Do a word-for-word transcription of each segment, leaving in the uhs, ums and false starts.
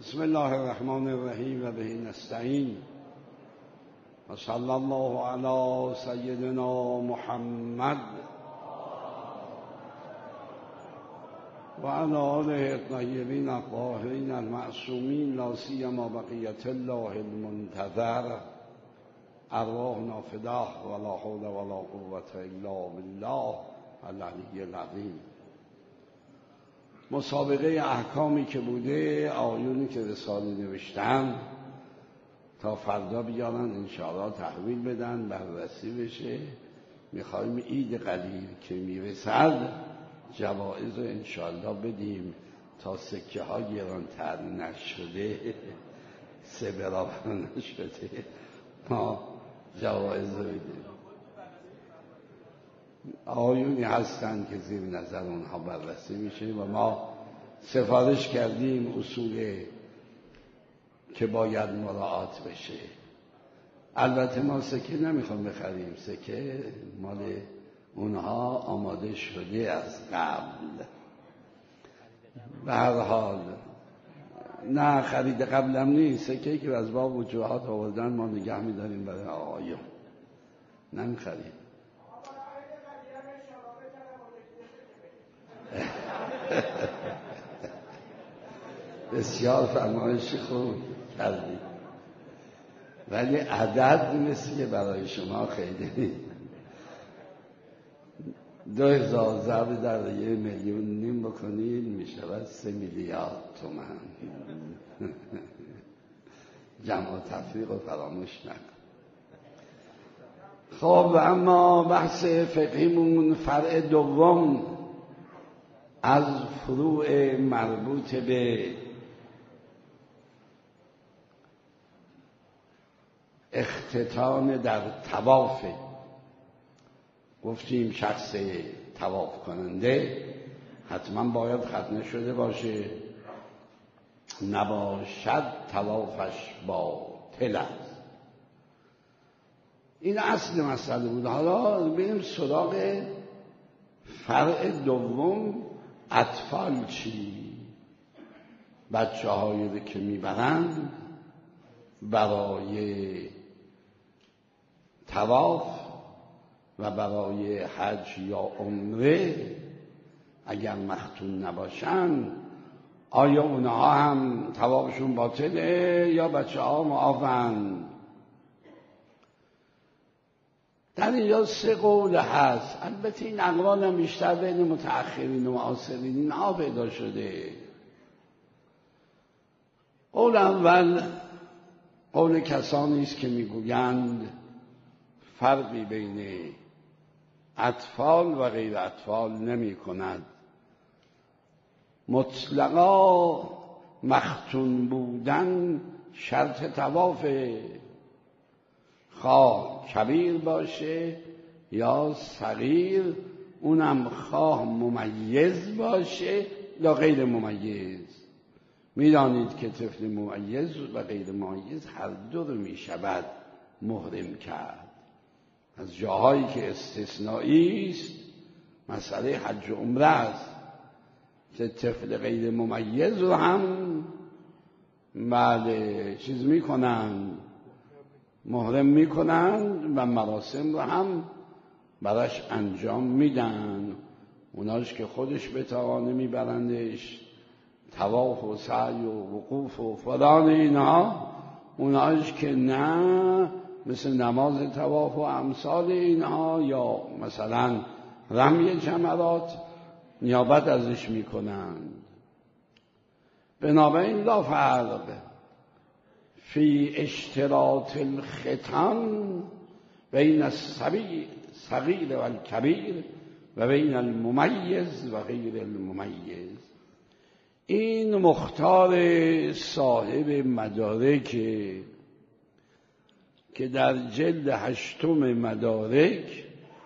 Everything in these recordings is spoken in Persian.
بسم الله الرحمن الرحیم و به نستعین و صلی الله علی سیدنا محمد و علی آله الطیبین الطاهرین المعصومین لا سیما بقیة الله المنتظر ارواحنا فداه ولا حول ولا قوة الا بالله العلی العظیم. مسابقه احکامی که بوده، آیونی که رساله نوشتن تا فردا بیارن انشاءالله تحویل بدن، بررسی بشه. میخوایم عید قلیل که میرسد جوائز رو انشاءالله بدیم تا سکه ها گرانتر نشده، سه برابر نشده، ما جوائز رو بدیم. آیونی هستن که زیر نظر اونها بررسی میشه و ما سفارش کردیم اصول که باید مراعات بشه. البته ما سکه نمیخوام بخریم، سکه مال اونها آماده شده از قبل. به هر حال نه خرید قبلم نیست، سکه که از باب وجوهات آوردن ما نگه میداریم برای آیون، نمیخریم. بسیار فرمایش خوب کردی، ولی عدد مثل برای شما خیلی دو هزار ضرب در یه میلیون نیم بکنید میشود سه میلیارد تومان. جمع و تفریق و فراموش نکن. خب اما بحث فقهیمون فرع دوم از فروع مربوط به اختتان در طواف. گفتیم شخص طواف کننده حتما باید ختنه شده باشه، نباشد طوافش باطل است. این اصل مسئله بود. حالا بریم سراغ فرع دوم. اطفال چی؟ بچه هایی که میبرند برای طواف و برای حج یا عمره اگر مختون نباشن، آیا اونها هم طوافشون باطله یا بچه ها معافن؟ در اینجا سه قول هست. البته این اقوال هم بیشتر بین متأخرین و معاصرین اینها پیدا شده. قول اول قول کسانی است که میگویند فرقی بین اطفال و غیر اطفال نمی کند. مطلقا مختون بودن شرط طوافه، خواه کبیر باشه یا صغیر، اونم خواه ممیز باشه یا غیر ممیز. میدانید که طفل ممیز و غیر ممیز هر دو رو میشود محرم کرد. از جاهایی که استثنایی است مسئله حج و عمره است که طفل غیر ممیز رو هم بله چیز میکنن، محرم میکنن و مراسم رو هم براش انجام میدن. اوناش که خودش بتوانه میبرندش طواف و سعی و وقوف و فلان اینها، اوناش که نه مثل نماز طواف و امثال اینها یا مثلا رمی جمرات نیابت ازش میکنند. بنابراین لا فرق فی اشتراط الختان بین الصغیر و الکبیر و بین الممیز و غیر الممیز. این مختار صاحب مدارک که در جلد هشتم مدارک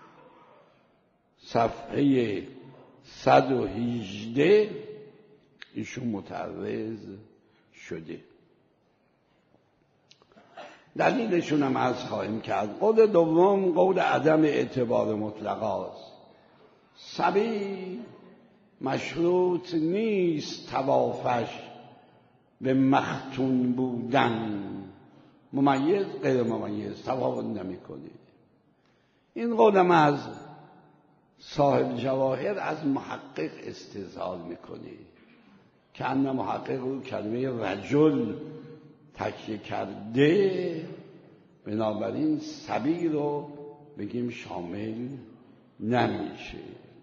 صفحه صد و هجده ایشون متعرض شده. دلیلشون هم از خواهیم کرد. قول دوم قول عدم اعتبار مطلقاست. صبی مشروط نیست طوافش به مختون بودن، ممیز غیر ممیز تفاوت نمی‌کنه. این قولم از صاحب جواهر از محقق استظهار میکنه که ان محقق رو کلمه رجل تکیه کرده، بنابراین صبی رو بگیم شامل نمیشه.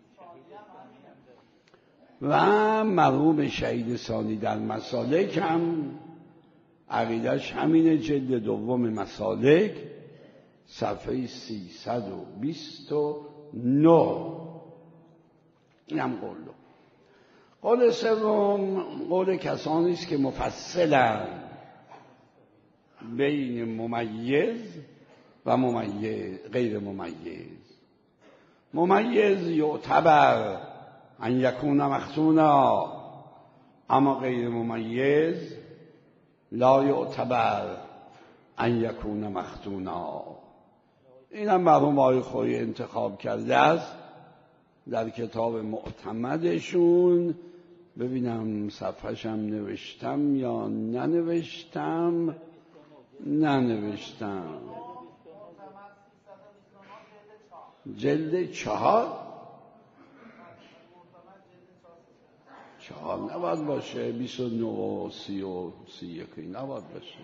و مرحوم شهید ثانی در مسالک هم عقیدش همینه، جلد دوم مسالک صفحه سیصد و بیست و نه. این هم قول دو. قول سوم قول کسانی است که مفصلن بین ممیز و ممیز غیر ممیز. ممیز یعتبر ان یکون مختونا، اما غیر ممیز لا یعتبر ان یکون مختونا. این هم مرحوم آقای خویی انتخاب کرده است در کتاب معتمدشون. ببینم صفحه‌ش هم نوشتم یا ننوشتم. ننوشتم. جلد چهار چهار نباید باشه، بیست و نه و سی و سی یکی نباید باشه.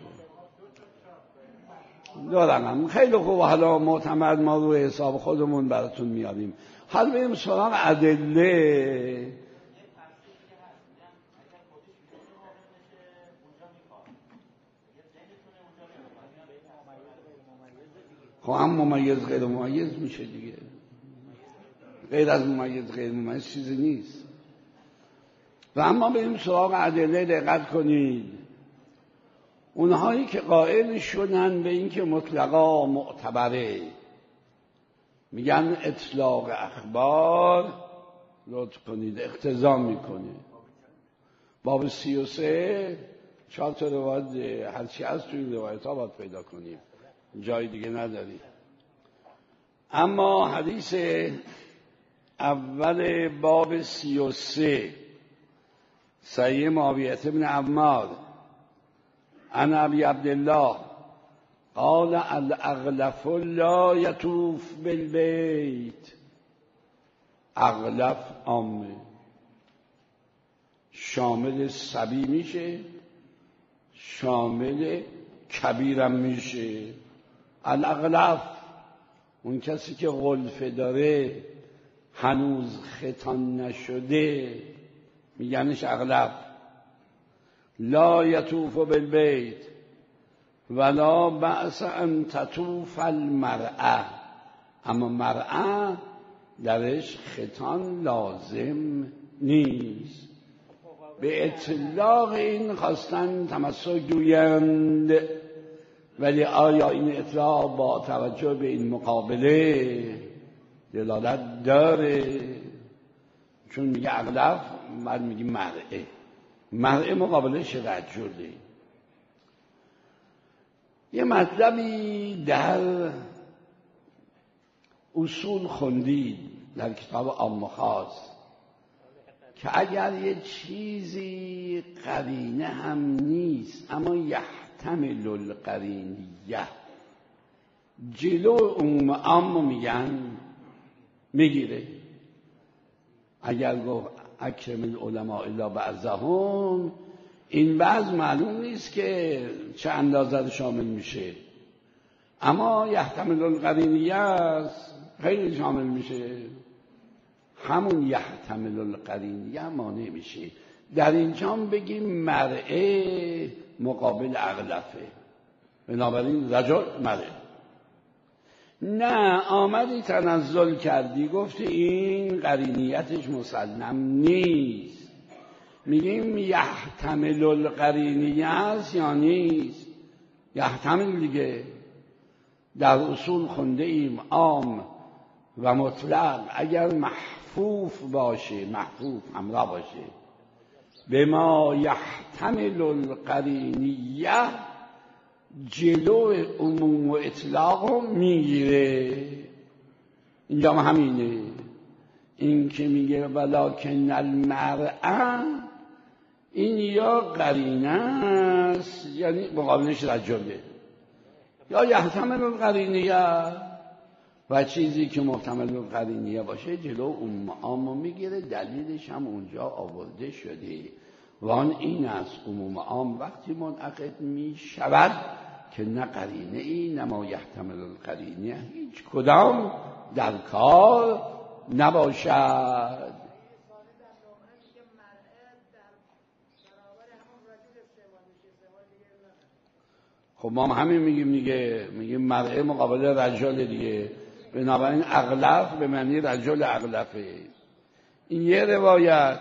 دارم خیلی خوب. حالا معتمد ما رو حساب خودمون براتون میاریم. حالا بریم سراغ ادله. خب هم ممیز غیر ممیز میشه دیگه. غیر از ممیز غیر ممیز چیزی نیست. و اما بریم سراغ ادله. دقت کنید، اونهایی که قائل شدن به این که مطلقا معتبره، میگن اطلاق اخبار لطف کنید اقتضا میکنه. باب سی و سه چهار تا روایت هرچی از توی روایت ها باید پیدا کنیم، جای دیگه نداریم. اما حدیث اول باب سی و سه صحیح معاویه بن عمار عن ابی عبدالله قال الاغلف لا یطوف بالبیت. اغلف عامه، شامل صبی میشه، شامل کبیرم میشه. الاغلف اون کسی که غلفه داره هنوز ختان نشده میگنش اغلف. لا یطوف بالبیت ولا بأس ان تطوف المرأه، اما مرأه درش ختان لازم نیست. به اطلاق این خواستن تمسک جویند، ولی آیا این اطلاق با توجه به این مقابله دلالت داره؟ چون میگه اغلف، بعد میگه مرأه. مرأه مقابلش رجله. یه مطلبی در اصول خوندید در کتاب عام خاص که اگر یه چیزی قرینه هم نیست اما یحتمل القرینیه، جلو عموم عام میگن میگیره. اگر گفت اکرم العلماء الا بعضهم، این بعض معلوم نیست که چه اندازه شامل میشه، اما یحتمل القرینیه است، خیلی شامل میشه. همون یحتمل القرینیه مانع میشه. در اینجا بگیم مرئه مقابل اغلفه، بنابراین رجل مرئه. نه آمدی تنزل کردی گفتی این قرینیتش مسلم نیست، میگیم یحتمل القرینیه است یا نیست؟ یحتمل دیگه. در اصول خونده ایم عام و مطلق اگر محفوف باشه، محفوف همراه باشه به ما یحتمل القرینیه، جلو عموم و اطلاق میگیره. اینجا هم همینه. این که میگه ولکن المرأه، این یا قرینه است، یعنی مقابلش رجله، یا یحتمل القرینیه، و چیزی که محتمل القرینیه باشه جلو اون معامو میگیره. دلیلش هم اونجا آورده شده و آن این است عموم عام وقتی منعقد می شود که نه قرینه ای نه ما یحتمل القرینیه هیچ کدام در کار نباشد. خب ما هم همین میگیم دیگه، میگیم مرعه مقابل رجل دیگه، بنابراین اغلف به معنی رجل اغلفه. این یه روایت.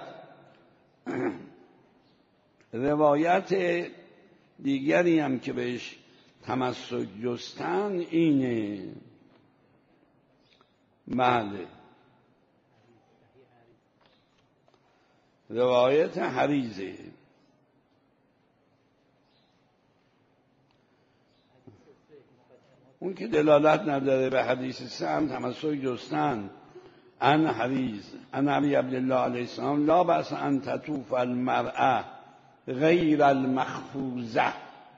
روایت دیگری هم که بهش تمسک جستن اینه، بله، روایت حریزه. اون که دلالت نداره به حدیث سه هم تمسک جستن. ان حریز ان علی عبدالله علیه السلام لا بأس ان تطوف المرأة غیر المخفوزه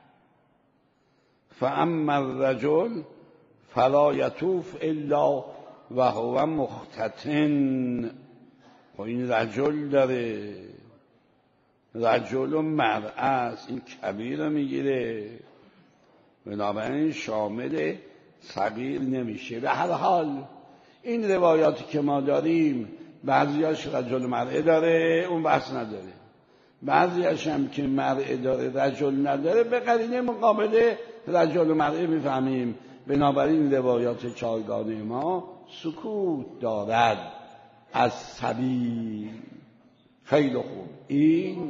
فاما الرجل فلا یطوف الا و هو مختتن. و این رجل داره، رجل و مرأة است، این کبیر رو میگیره، بنابراین شامل صغیر نمیشه. به هر حال این روایاتی که ما داریم بعضیاش رجل مرعه داره، اون بحث نداره، بعضیاش هم که مرعه داره رجل نداره، به قرینه مقابله رجل مرعه میفهمیم. بنابراین روایات چارگانه ما سکوت دارد از سبیل. خیلی خوب. این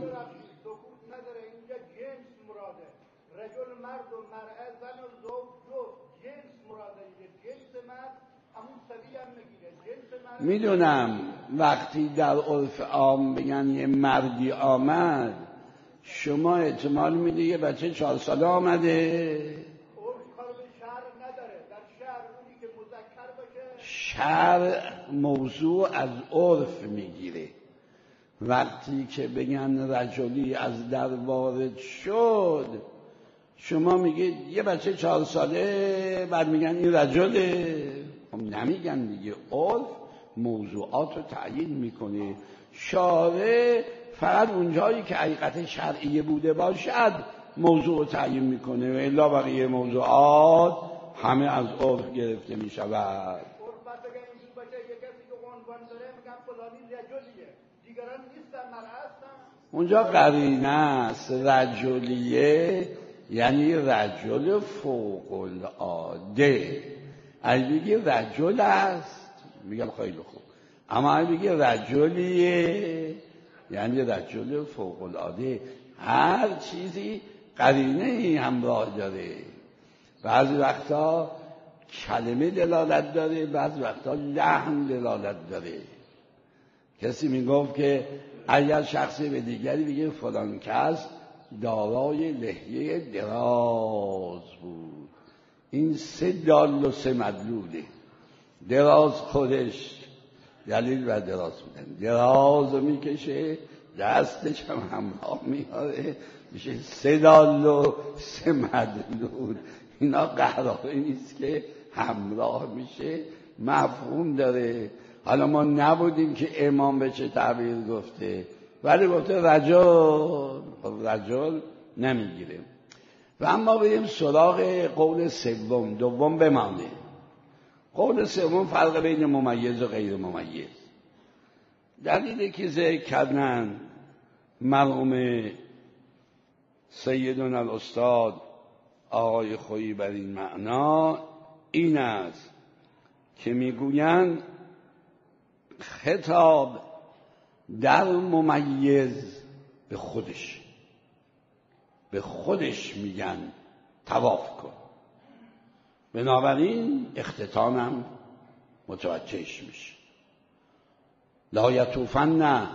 میدونم وقتی در عرف عام بگن یه مردی آمد، شما احتمال میده یه بچه چهار ساله آمده. شرع موضوع از عرف میگیره. وقتی که بگن رجلی از در وارد شد، شما میگید یه بچه چهار ساله، بعد میگن این رجله. خب نمیگن دیگه، عرف موضوعات رو تعیین میکنه. شارع فقط اونجایی که حقیقت شرعیه بوده باشد موضوع رو تعیین میکنه و الا بقیه موضوعات همه از عرف گرفته میشود. اونجا قرینه است. رجلیه یعنی رجل فوق العاده. اگه بگی رجل است میگم خیلی خوب، اما اگه بگی رجلیه یعنی رجل فوق العاده. هر چیزی قرینه ای همراه داره. بعضی وقتا کلمه دلالت داره، بعضی وقتا لحن دلالت داره. کسی میگفت که اگر شخصی به دیگری بگه فلان کس دارای لحیه دراز بود، این سه دال و سه مدلوله. دراز خودش دلیل و دراز بودن، دراز رو میکشه، دستش هم همراه میاره، میشه سه دال و سه مدلول. اینا قراره نیست که همراه میشه، مفهوم داره. حالا ما نبودیم که امام به چه تعبیر گفته، ولی گفته رجل. خب رجل نمیگیره. و اما بریم سراغ قول سوم. دوم بمانه. قول سوم فرق بین ممیز و غیر ممیز. دلیلی که ذکر کردن مرحوم سیدنا الاستاد آقای خویی بر این معنا این است که میگویند خطاب در ممیز به خودش به خودش میگن طواف کن، بنابراین اختتانم متوجهش میشه. لا یطوفن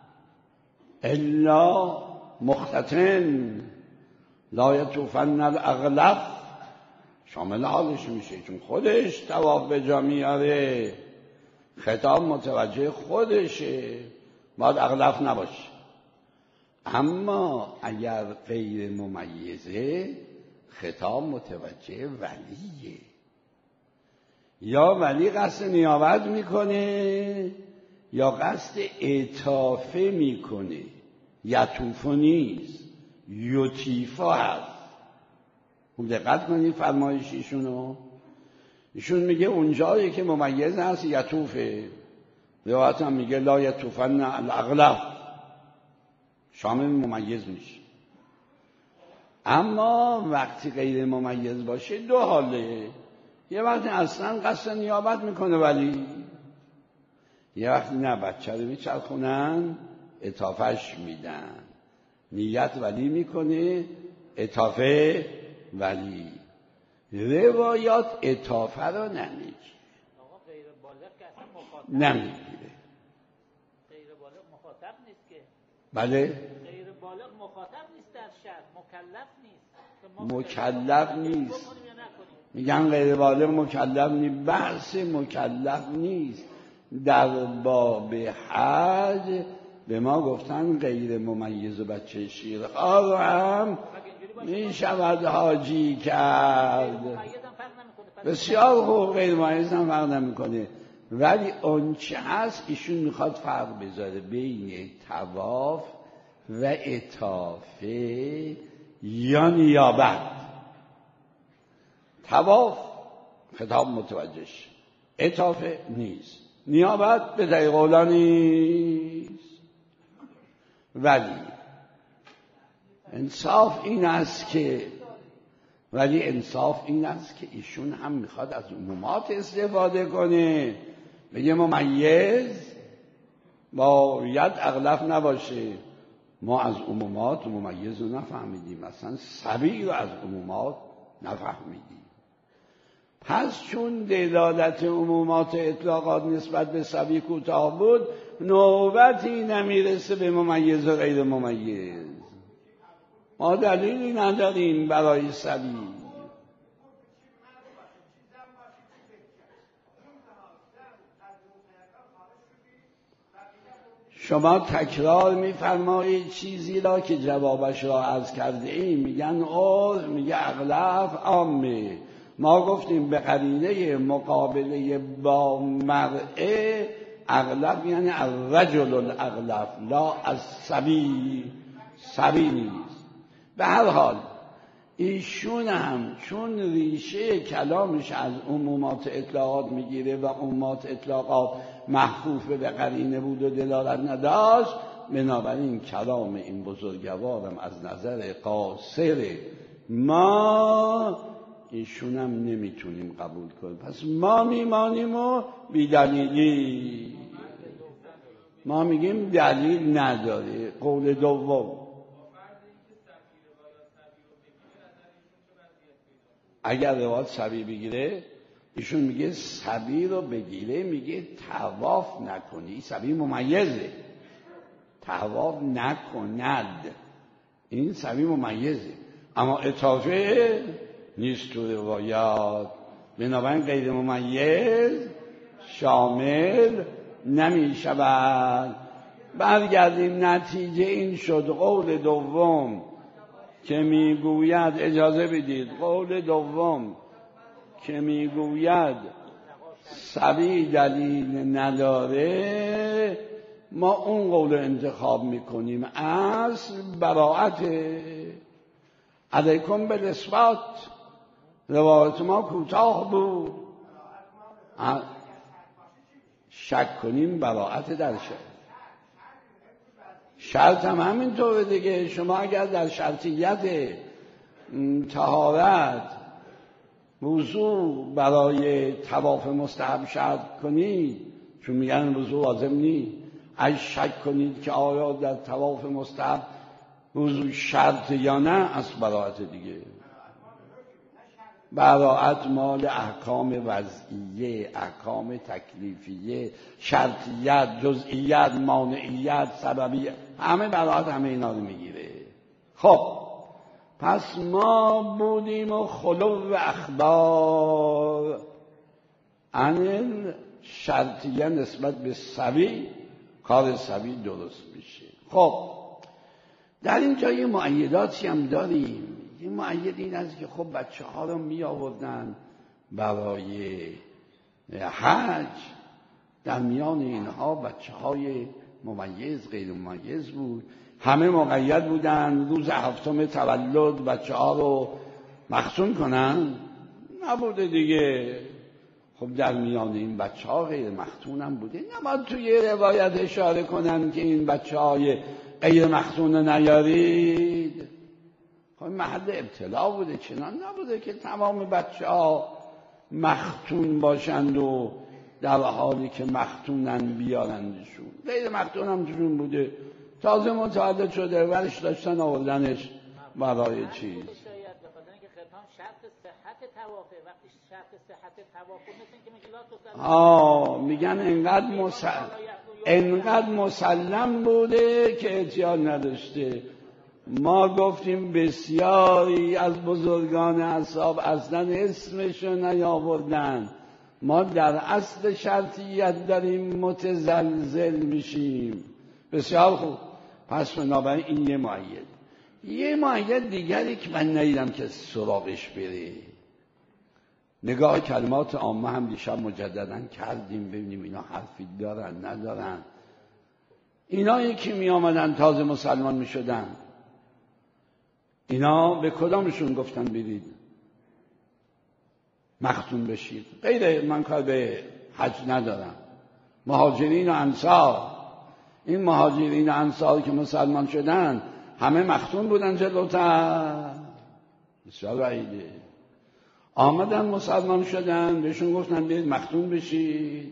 الا مختتن، لا یطوفن الاغلف شامل حالش میشه، چون خودش طواف به جا میاره. خطاب متوجه خودشه، باید اغلف نباشه. اما اگر غیر ممیزه خطاب متوجه ولیه. یا ولی قصد نیابت میکنه یا قصد اطافه میکنه. یطوفو نیست، یطیفا هست. خوب دقت کنید فرمایش ایشونو. ایشون میگه اونجایی که ممیز هست یطوفه. روایت هم میگه لا یطوفن الاغلب، شامل ممیز میشه. اما وقتی غیر ممیز باشه دو حاله. یه وقتی اصلا قصد نیابت میکنه ولی یه وقتی نه، بچه رو میچرخونن اطافهش میدن. نیت ولی میکنه، اطافه ولی. روایات اطافه رو نمیگه، نمیگیره. غیر بالغ مخاطب نیست که. بله؟ غیر بالغ مخاطب نیست در شرط، مکلف نیست. مکلف نیست. میگن غیر بالغ مکلف نیست. بحث مکلف نیست. در باب حج به ما گفتن غیر ممیز و بچه شیرخوار رو هم می شود حاجی کرد. بسیار خوب، غیر ممیز هم فرق نمیکنه. ولی اون چه هست ایشون میخواد فرق بذاره بین طواف و اطافه یا نیابت. طواف خطاب متوجهش، اطافه نیست، نیابت به دقیق اولا نیست. ولی انصاف این است که ولی انصاف این است که ایشون هم میخواد از عمومات استفاده کنه. بگه ممیز باید اغلب نباشه. ما از عمومات ممیز رو نفهمیدیم، مثلا صبی رو از عمومات نفهمیدیم. پس چون دلالت عمومات اطلاقات نسبت به صبی کوتاه بود، نوبتی نمیرسه به ممیز و غیر ممیز. ما دلیلی نداریم برای صبی. شما تکرار می‌فرمایید چیزی را که جوابش را عرض کرده ایم. میگن او میگه اغلب عامه. ما گفتیم به قرینه مقابله با مرئه اغلب یعنی الرجل الاغلب، لا از صبی. صبی نیست. به هر حال ایشون هم چون ریشه کلامش از عمومات اطلاقات میگیره و عمومات اطلاقات محفوف به قرینه بود و دلالت نداشت، بنابراین کلام این بزرگوارم از نظر قاصر ما ایشون هم نمیتونیم قبول کنیم. پس ما میمانیم و بیدلیلی. ما میگیم دلیل نداره. قول دوم، اگر روایت صبی بگیره، ایشون میگه صبی رو بگیره، میگه طواف نکنی. صبی ممیزه، طواف نکند. این صبی ممیزه، اما اطافه نیست تو روایات. بنابراین غیر ممیز شامل نمی شود. برگردیم، نتیجه این شد قول دوم که میگوید، اجازه بدید، قول دوم که میگوید صبی دلیل نداره، ما اون قول انتخاب میکنیم. اصل براعت علیکم بالاثبات. روایت ما کوتاه بود، شک کنیم براعت در شد. شرط هم همینطوره دیگه. شما اگر در شرطیت طهارت وضو برای طواف مستحب شرط کنید، چون میگن وضو لازم نیست، اگه شک کنید که آیا در طواف مستحب وضو شرط یا نه، از براعت دیگه. براعت مال احکام وضعیه، احکام تکلیفیه، شرطیت، جزئیت، مانعیت، سببیت، همه براعت همه اینا رو میگیره. خب پس ما بودیم و خلو و اخبار عن شرطیه نسبت به صبی، کار صبی درست میشه. خب در اینجا یه مؤیداتی هم داریم. یه مؤید این است که خب بچه ها رو می آوردن برای حج، در میان اینها بچه های ممیز غیر ممیز بود، همه مقید بودن روز هفتم تولد بچه ها رو مختون کنن؟ نبوده دیگه. خب در میان این بچه ها غیر مختون هم بوده. نباید توی روایت اشاره کنن که این بچه های غیر مختون نیارید. خب محل ابتلا بوده، چنان نبوده که تمام بچه ها مختون باشند و در حالی که مختونن بیارندشون. غیر مختون هم توشون بوده، تازه متولد شده ورش داشتن آوردنش برای چیز. شرط صحت توافه. وقتی شرط صحت توافه مثل که میگه لا تسلم، آه میگن انقدر مسلم انقدر مسلم بوده که احتیاج نداشته. ما گفتیم بسیاری از بزرگان اصحاب اصلا اسمشو نیاوردن. ما در اصل شرطیت داریم متزلزل میشیم. بسیار خوب. پس بنابراین این یه مؤید. یه مؤید دیگری که من ندیدم که سراغش بره، نگاه کلمات عامه هم دیشب مجددا کردیم ببینیم اینا حرفی دارن ندارن. اینایی که می آمدن تازه مسلمان می شدن، اینا به کدامشون گفتن برید مختون بشید؟ غیر من کار به حج ندارم. مهاجرین و انصار، این مهاجرین و انصار که مسلمان شدن همه مختون بودن جلوتر؟ بسیار بعیده. آمدن مسلمان شدن بهشون گفتن برید مختون بشید؟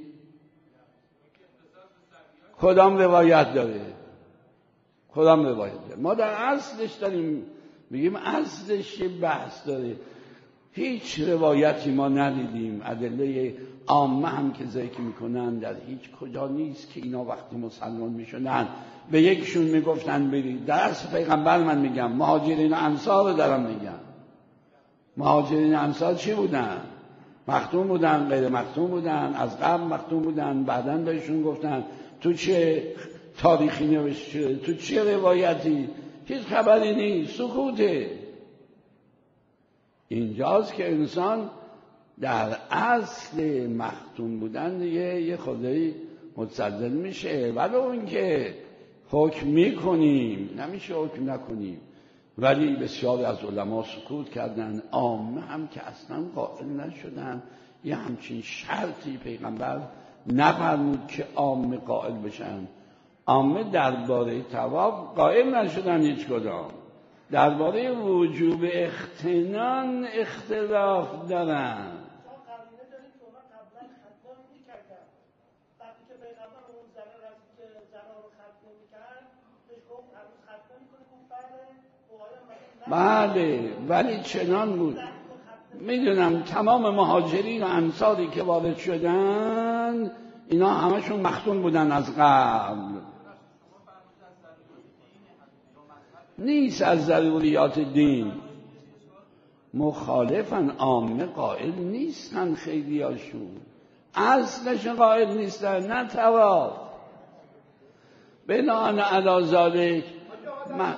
کدام روایت داره؟ کدام روایت داره؟ ما در اصلش داریم بگیم اصلش یه بحث داره. هیچ روایتی ما ندیدیم، ادله عامه هم که ذکر میکنن در هیچ کجا نیست که اینا وقتی مسلمان میشدن به یکشون میگفتن برید. در اصل پیغمبر من میگم مهاجرین و انصار رو دارم میگم. مهاجرین و انصار چی بودن؟ مختون بودن، غیر مختون بودن، از قبل مختون بودن، بعداً بهشون گفتن تو چه تاریخی نوشته، تو چه روایتی؟ هیچ خبری نیست، سکوته. اینجاست که انسان در اصل مختون بودن دیگه یه خدایی متزلزل میشه. ولو اون که حکم میکنیم، نمیشه حکم نکنیم، ولی بسیاری از علما سکوت کردن. عامه هم که اصلا قائل نشدن. یه همچین شرطی پیغمبر نفرمود که عامه قائل بشن. عامه درباره طواف قائل نشدن هیچ کدام. درباره وجوب اختنان اختلاف دارن. بله ولی چنان بود. میدونم تمام مهاجرین و انصاری که وارد شدن اینا همشون مختون بودن از قبل. نیست از ضروریات دین. مخالفن، عامه قائل نیستن، خیلی هاشون اصلش قائل نیستن. نه طواف بناء علی ذالک من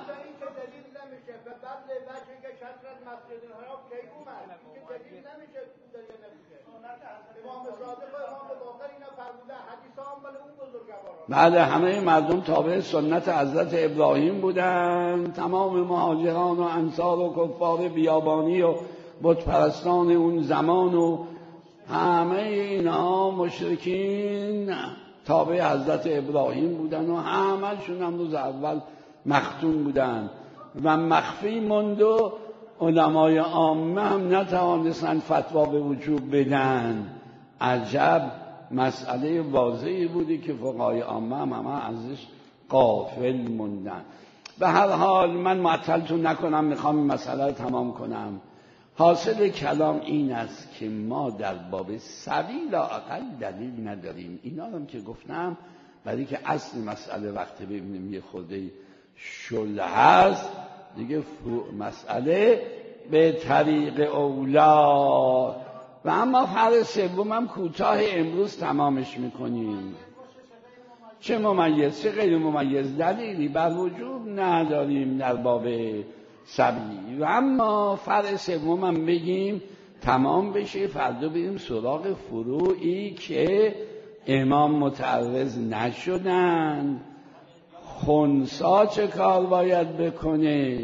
بعد همه مردم تابع سنت حضرت ابراهیم بودن. تمام مهاجران و انصار و کفار بیابانی و بت پرستان اون زمان و همه اینا مشرکین تابع حضرت ابراهیم بودن و همه شون هم روز اول مختون بودن و مخفی موند و علمای عامه هم نتوانستن فتوا به وجوب بدن. عجب مسئله واضحی بودی که فقهای عامه هم همه ازش غافل موندن. به هر حال من معطلتون نکنم، میخوام این مسئله رو تمام کنم. حاصل کلام این است که ما در باب سبیل لااقل دلیل نداریم. اینا هم که گفتم برای که اصل مسئله وقتی ببینیم یه خورده شل هست دیگه مسئله به طریق اولا. و اما فرض سوم هم کوتاه امروز تمامش میکنیم. چه ممیز چه غیر ممیز دلیلی بر وجوب نداریم در باب سبیل. و اما فرع سوم هم بگیم تمام بشه، فردا بریم سراغ فروعی که امام متعرض نشدن. خنثی چه کار باید بکنه؟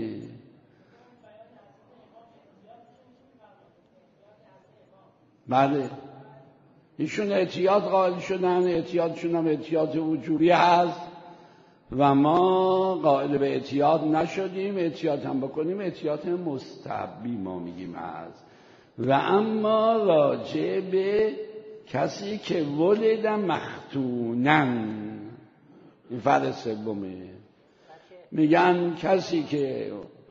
بله ایشون احتیاط قائل شدن، احتیاطشون هم احتیاط وجوبی هست و ما قائل به احتیاط نشدیم. احتیاط هم بکنیم احتیاط مستحبی ما میگیم هست. و اما راجع به کسی که ولد مختونن، این فرد سومه، میگن کسی که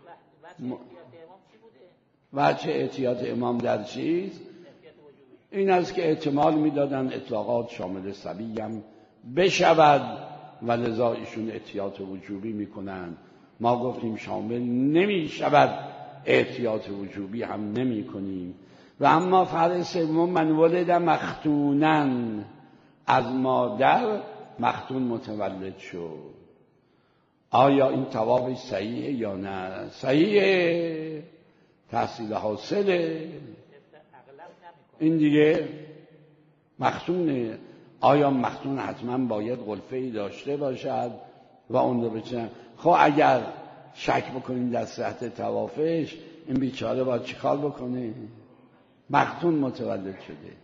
وجه احتیاط امام در چیز این است که احتمال میدادن اطلاقات شامل صبی هم بشود و لذا ایشون احتیاط وجوبی میکنن. ما گفتیم شامل نمیشود، احتیاط وجوبی هم نمی کنیم. و اما فرع سوم من ولد مختونن، از مادر مختون متولد شد، آیا این طوافش صحیحه یا نه؟ صحیحه، تحصیل حاصله، این دیگه مختونه. آیا مختون حتما باید غلفه‌ای داشته باشد و اون رو بچنن؟ خب اگر شک بکنیم در صحت طوافش، این بیچاره باید چیکار بکنه؟ مختون متولد شده،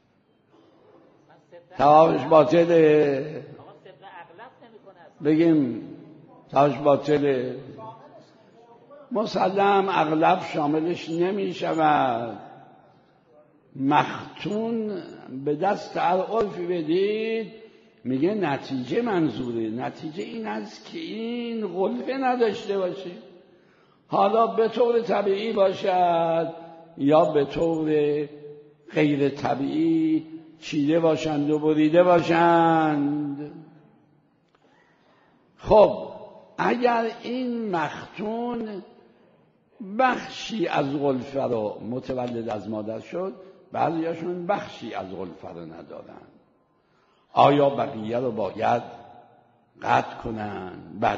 طوافش باطله، بگیم طوافش باطله، مسلم اغلب شاملش نمی شود. مختون به دست هر عرفی بدید میگه نتیجه منظوره، نتیجه این است که این غلفه نداشته باشه، حالا به طور طبیعی باشد یا به طور غیر طبیعی چیده باشند و بریده باشند. خب اگر این مختون بخشی از غلفه رو متولد از مادر شد، بعضیاشون بخشی از غلفه رو ندارن، آیا بقیه رو باید قطع کنن؟ بله،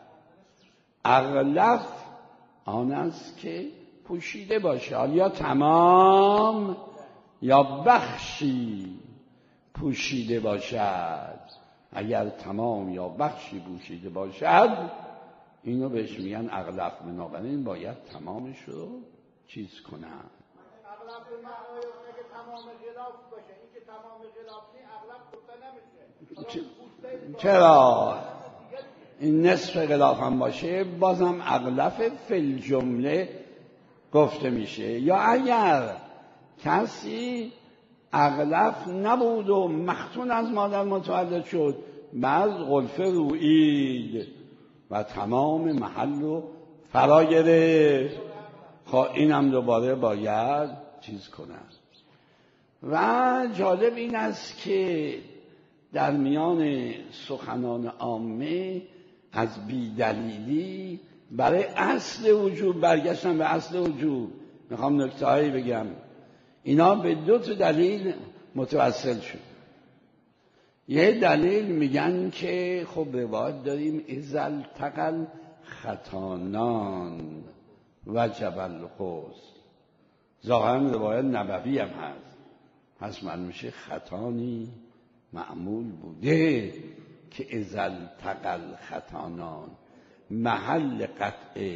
اغلب آن است که پوشیده باشه، یا تمام یا بخشی پوشیده باشد. اگر تمام یا بخشی پوشیده باشد اینو بهش میگن اغلب، بنابراین باید تمامش رو چیز کنن. اغلب به معنای اگه تمام غلاف باشه، این که تمام غلاف نی اغلب گفته نمیشه. چرا؟ این نصف غلاف هم باشه بازم اغلب فی جمله گفته میشه. یا اگر کسی اغلب نبود و مختون از مادر متولد شد، بعد غلفه رویید و تمام محل رو فرا گرفت، خب اینم دوباره باید چیز کنن. و جالب این است که در میان سخنان عامه از بیدلیلی برای اصل وجوب برگشتن به اصل وجوب. میخوام نکته هایی بگم، اینا به دو تا دلیل متوسل شد. یه دلیل میگن که خب روایت داریم ازل تقل خطانان و جبل غسل، ظاهرا روایت نبوی هم هست، پس معلوم میشه خطانی معمول بوده که ازل تقل خطانان، محل قطع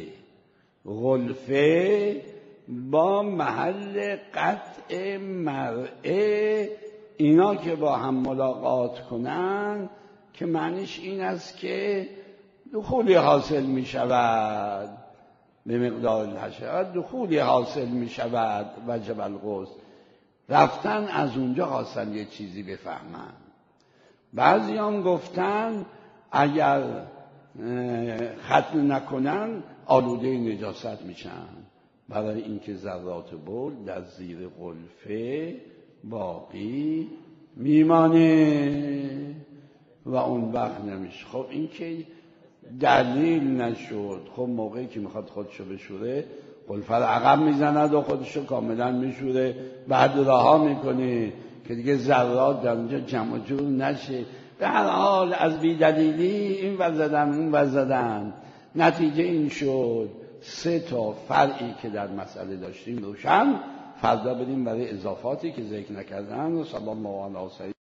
غلفه با محل قطع مرعه اینا که با هم ملاقات کنن، که معنیش این است که دخولی حاصل می شود به مقدار الحشرات، دخولی حاصل می شود وجب الغسل، رفتن از اونجا خواستن یه چیزی بفهمن. بعضی هم گفتن اگر ختم نکنن آلوده نجاست میشن، برای اینکه ذرات بول در زیر غلفه باقی میمانه و اون وقت نمیشه. خب این که دلیل نشد. خب موقعی که میخواد خودشو بشوره غلفه رو عقب میزند و خودشو کاملا میشوره، بعد رها میکنه که دیگه ذرات در اونجا جمع جور نشه. به هر حال از بی‌دلیلی این ور زدم اون ور زدم، نتیجه این شد سه تا فرعی که در مسئله داشتیم روشن. فردا بریم برای اضافاتی که ذکر نکردم. و صلی الله علیه و سلم.